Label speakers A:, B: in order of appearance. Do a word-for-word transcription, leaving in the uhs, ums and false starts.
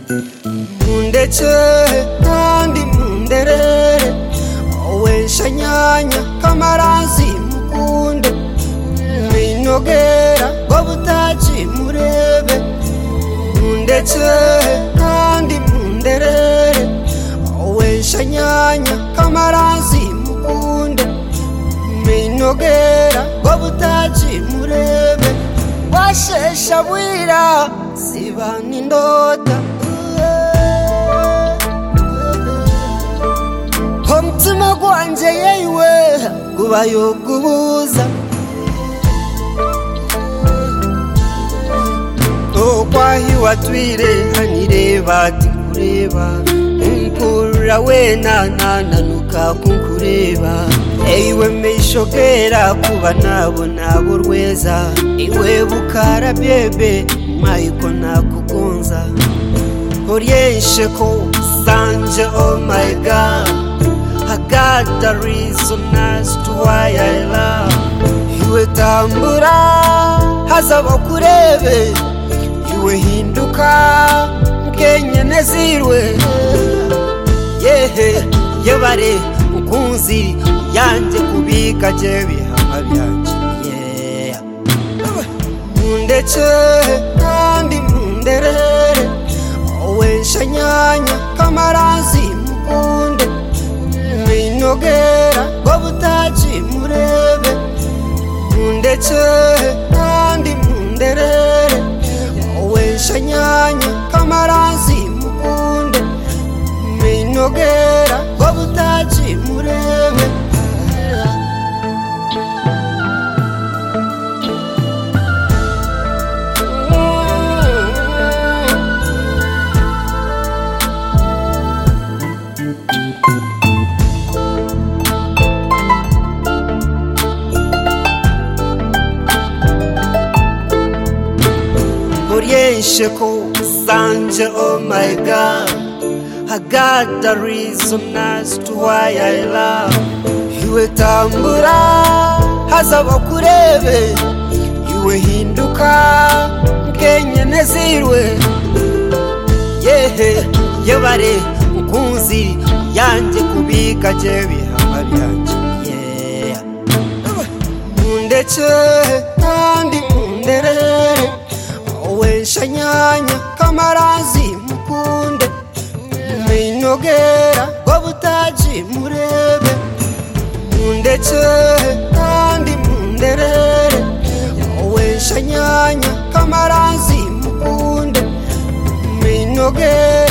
A: Mundeke kandi munderere owesha nyanya kamarazi mukunde minogera ngo butaci murebe. Mundeke kandi munderere owesha nyanya kamarazi mukunde minogera ngo butaci murebe. Washesha bwira siba n'indota umutima gwanje yewe gubayo gubuza okwahiwa twire hanireba ati kureba umpura wena nananuka kunkureba. Eyiwe meishokera kuba nabo nabo rweza iwe bukara bebe mayiko nakugonza orienshe ko sanje. Oh my God, I got the reason as to why I love iwe. Tambura hazaba kurebe iwe hinduka mkenye nezirwe yehe yebare mukunzi yanje kubika je bihama byanje yeah. Mundeke kandi munderere owesha nyanya kamarazi mukunde minogera ngo butaci murebe. Mundeke kandi munderere owesha nyanya kamarazi mukunde minogera ngo butaci murebe. Orienshe ko sanje. Oh my God, I got the reason as to why I love iwe. Tambura hazaba kurebe iwe hinduka mkenye nezirwe yehe yebare mukunzi yanje kubika je bihama byanje yeah. Mundeke kandi munderere owesha nyanya kamarazi mukunde minogera ngo butaci murebe. Mundeke kandi munderere owesha nyanya kamarazi mukunde minogera